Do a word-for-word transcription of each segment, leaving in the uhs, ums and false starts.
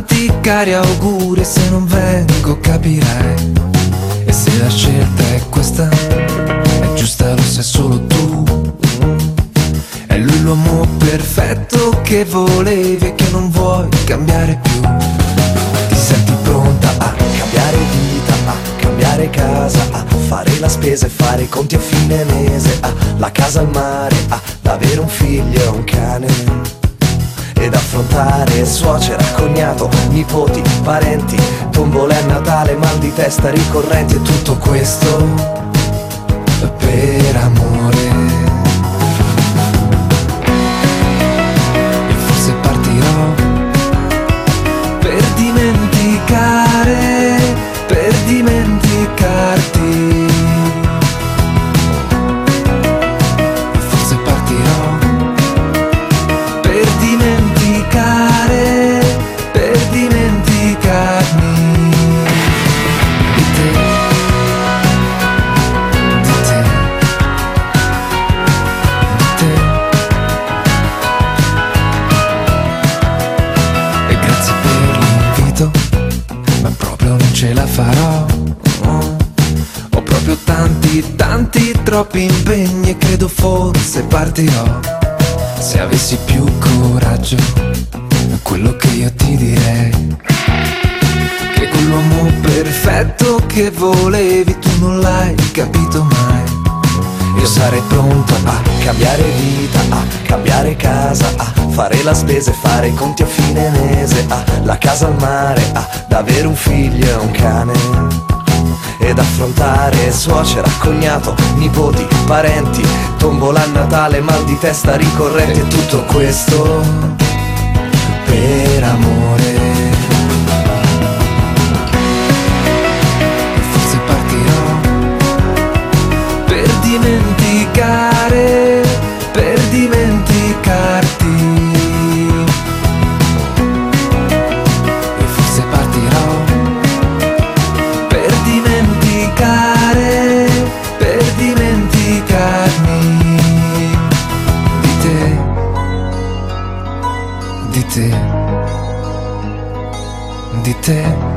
tanti cari auguri, e se non vengo capirai. E se la scelta è questa, è giusta, lo sai solo tu. È lui l'uomo perfetto che volevi e che non vuoi cambiare più. Ti senti pronta a cambiare vita, a cambiare casa, a fare la spesa e fare i conti a fine mese, a la casa al mare, ad avere un figlio e un cane, ed affrontare suocera, cognato, nipoti, parenti, tombole a Natale, mal di testa ricorrenti, e tutto questo per amore. E forse partirò per dimenticare, per dimenticarti. E forse partirò per dimenticare, per dimenticarmi di te, di te, di te. E grazie per l'invito, ma proprio non ce la farò. Ho proprio tanti, tanti, troppi impegni e credo forse partirò. Se avessi più coraggio, quello che io ti direi, che quell'uomo perfetto che volevi tu non l'hai capito mai. Io sarei pronto a cambiare vita, a cambiare casa, a fare la spesa e fare i conti a fine mese, a la casa al mare, ad avere un figlio e un cane, ed affrontare suocera, cognato, nipoti, parenti, tombola a Natale, mal di testa ricorrente, e tutto questo per amore. E forse partirò per dimenticare, per dimenticarti. E forse partirò per dimenticare, per dimenticarmi di te, di te, di te.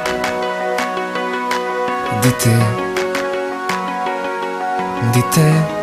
Di te, di te.